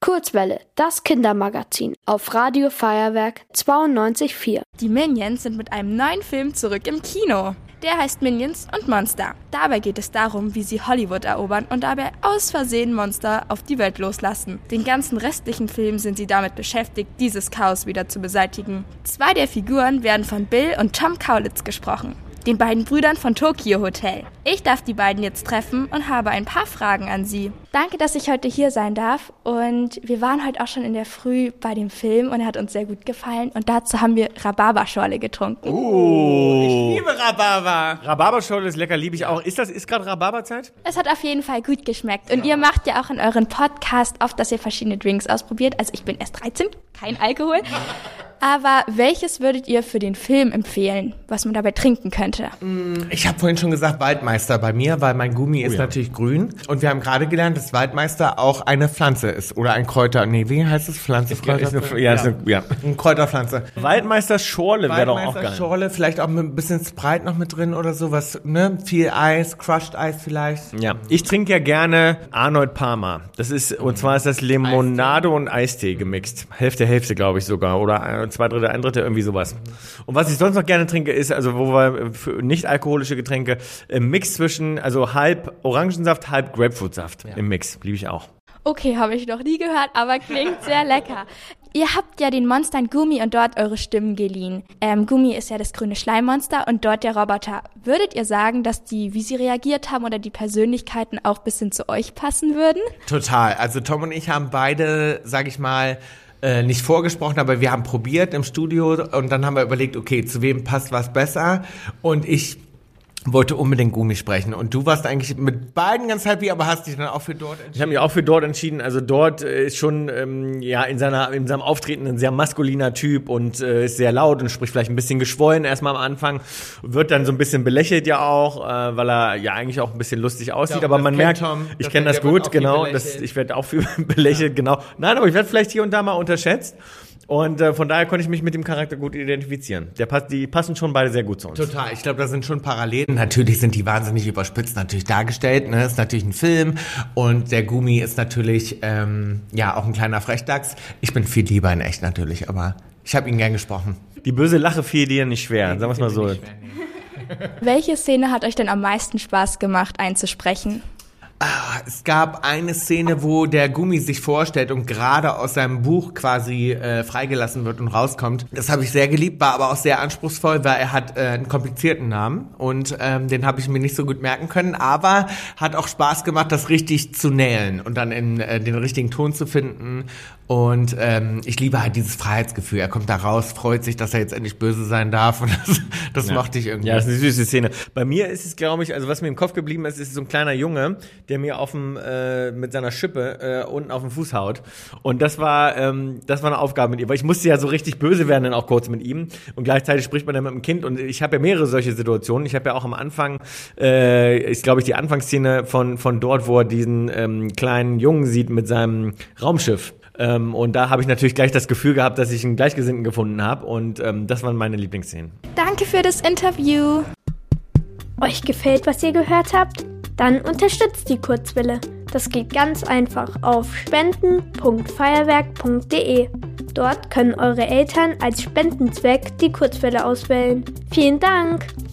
Kurzwelle, das Kindermagazin auf Radio Feuerwerk 92,4. Die Minions sind mit einem neuen Film zurück im Kino. Der heißt Minions und Monster. Dabei geht es darum, wie sie Hollywood erobern und dabei aus Versehen Monster auf die Welt loslassen. Den ganzen restlichen Film sind sie damit beschäftigt, dieses Chaos wieder zu beseitigen. 2 der Figuren werden von Bill und Tom Kaulitz gesprochen, den beiden Brüdern von Tokyo Hotel. Ich darf die beiden jetzt treffen und habe ein paar Fragen an sie. Danke, dass ich heute hier sein darf. Und wir waren heute auch schon in der Früh bei dem Film und er hat uns sehr gut gefallen. Und dazu haben wir Rhabarberschorle getrunken. Ich liebe Rhabarber. Rhabarberschorle ist lecker, liebe ich auch. Ist gerade Rhabarberzeit? Es hat auf jeden Fall gut geschmeckt. Und ihr macht ja auch in euren Podcast oft, dass ihr verschiedene Drinks ausprobiert. Also ich bin erst 13, kein Alkohol. Aber welches würdet ihr für den Film empfehlen, was man dabei trinken könnte? Ich habe vorhin schon gesagt Waldmeister bei mir, weil mein Gummi ist natürlich grün. Und wir haben gerade gelernt, dass Waldmeister auch eine Pflanze ist. Oder ein Kräuter. Nee, wie heißt es? Pflanze? Eine Kräuterpflanze. Waldmeister Schorle wäre doch auch geil. Schorle, vielleicht auch mit ein bisschen Sprite noch mit drin oder sowas. Ne? Viel Eis, Crushed Eis vielleicht. Ja, ich trinke ja gerne Arnold Palmer. Und zwar ist das Limonade und Eistee gemixt. Hälfte, glaube ich sogar. Oder 2/3, 1/3, irgendwie sowas. Und was ich sonst noch gerne trinke, ist, also wo wir für nicht alkoholische Getränke, im Mix zwischen, also halb Orangensaft, halb Grapefruitsaft im Mix. Liebe ich auch. Okay, habe ich noch nie gehört, aber klingt sehr lecker. Ihr habt ja den Monstern Gummi und dort eure Stimmen geliehen. Gummi ist ja das grüne Schleimmonster und dort der Roboter. Würdet ihr sagen, dass wie sie reagiert haben oder die Persönlichkeiten auch ein bisschen zu euch passen würden? Total. Also Tom und ich haben beide, sag ich mal, nicht vorgesprochen, aber wir haben probiert im Studio und dann haben wir überlegt, okay, zu wem passt was besser? Und ich wollte unbedingt Gummi sprechen. Und du warst eigentlich mit beiden ganz happy, aber hast dich dann auch für dort entschieden? Ich habe mich auch für dort entschieden. Also dort ist schon in seinem Auftreten ein sehr maskuliner Typ und ist sehr laut und spricht vielleicht ein bisschen geschwollen erstmal am Anfang. Wird dann so ein bisschen belächelt ja auch, weil er ja eigentlich auch ein bisschen lustig aussieht. Ja, aber man merkt, Tom, ich kenne das gut, genau. Ich werde auch viel belächelt, genau. Nein, aber ich werde vielleicht hier und da mal unterschätzt. Und von daher konnte ich mich mit dem Charakter gut identifizieren. Die passen schon beide sehr gut zu uns. Total, ich glaube, da sind schon Parallelen. Natürlich sind die wahnsinnig überspitzt natürlich dargestellt. Ne? Ist natürlich ein Film und der Gummi ist natürlich auch ein kleiner Frechdachs. Ich bin viel lieber in echt natürlich, aber ich habe ihn gern gesprochen. Die böse Lache fiel dir nicht schwer, sagen wir es mal so. Welche Szene hat euch denn am meisten Spaß gemacht einzusprechen? Es gab eine Szene, wo der Gummi sich vorstellt und gerade aus seinem Buch quasi freigelassen wird und rauskommt. Das habe ich sehr geliebt, war aber auch sehr anspruchsvoll, weil er hat einen komplizierten Namen und den habe ich mir nicht so gut merken können, aber hat auch Spaß gemacht, das richtig zu nähen und dann in den richtigen Ton zu finden. Und ich liebe halt dieses Freiheitsgefühl. Er kommt da raus, freut sich, dass er jetzt endlich böse sein darf und das mochte ich irgendwie. Ja, das ist eine süße Szene. Bei mir ist es, glaube ich, also was mir im Kopf geblieben ist, ist so ein kleiner Junge, der mir mit seiner Schippe unten auf den Fuß haut. Und das war eine Aufgabe mit ihm, weil ich musste ja so richtig böse werden dann auch kurz mit ihm. Und gleichzeitig spricht man dann mit dem Kind. Und ich habe ja mehrere solche Situationen. Ich habe ja auch am Anfang, ist glaube ich die Anfangsszene von dort, wo er diesen kleinen Jungen sieht mit seinem Raumschiff. Und da habe ich natürlich gleich das Gefühl gehabt, dass ich einen Gleichgesinnten gefunden habe. Und das waren meine Lieblingsszenen. Danke für das Interview. Euch gefällt, was ihr gehört habt? Dann unterstützt die Kurzwelle. Das geht ganz einfach auf spenden.feuerwerk.de. Dort können eure Eltern als Spendenzweck die Kurzwelle auswählen. Vielen Dank!